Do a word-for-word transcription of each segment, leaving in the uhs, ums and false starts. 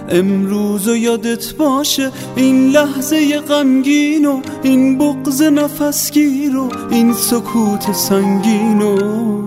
امروز و یادت باشه این لحظه غمگین و این بغض نفسگیر و این سکوت سنگین و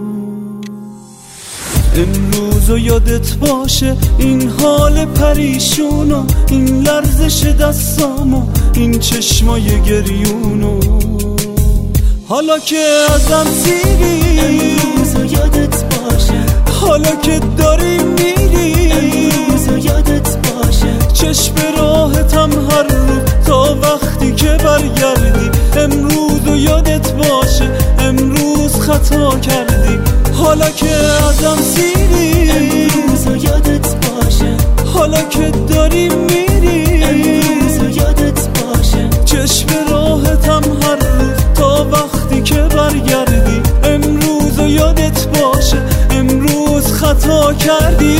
امروز و یادت باشه این حال پریشون و این لرزش دستام و این چشمای گریون و حالا که ازم سیری امروز و یادت باشه حالا که داری میری امروز و یادت باشه چشم راحتم هر روز تا وقتی که برگردی امروز و یادت باشه امروز خطا کردی حالا که ازم سیری امروز و یادت باشه حالا که داری میری امروز و یادت باشه چشم راحتم هر روز تا وقتی که برگردی امروز و یادت باشه امروز خطا کردی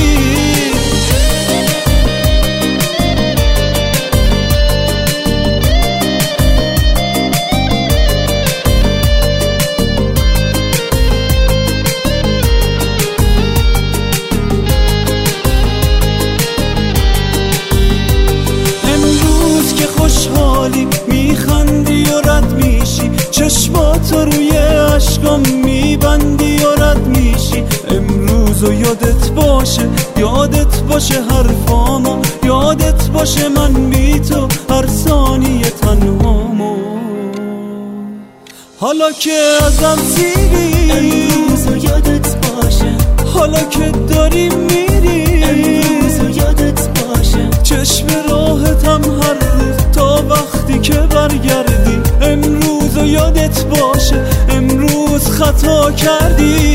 خوشحالی میخندی و رد میشی چشمات روی عشقام میبندی و رد میشی امروز و یادت باشه یادت باشه حرفامو یادت باشه من بی تو هر ثانیه تنهامو حالا که ازم سیری امروز و یادت باشه حالا که داری میری امروز و یادت باشه چشم راحتم هر روز تا وقتی که برگردی امروز و یادت باشه امروز خطا کردی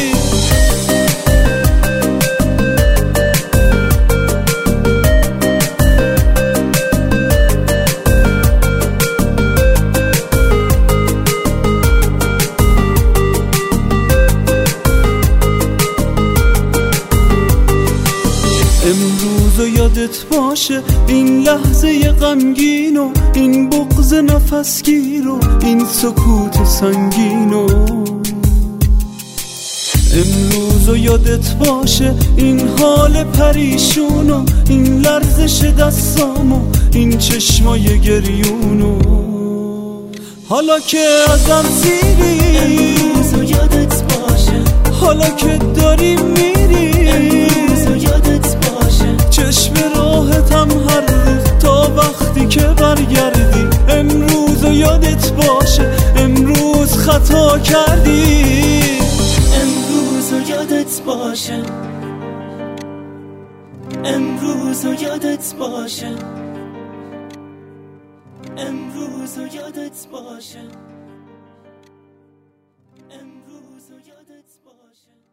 امروز و یادت باشه این لحظه غمگین و این بغض نفسگیر و این سکوت سنگین و امروز و یادت باشه این حال پریشون و این لرزش دستام و این چشمای گریون و حالا که ازم سیری امروز و یادت باشه حالا که داری میری امروز و یادت باشه چشم راحتم هر روز تا وقتی که برگردی امروز و یادت باشه امروز خطا کردی امروز و یادت باشه امروز و یادت باشه امروز و یادت باشه امروز و یادت باشه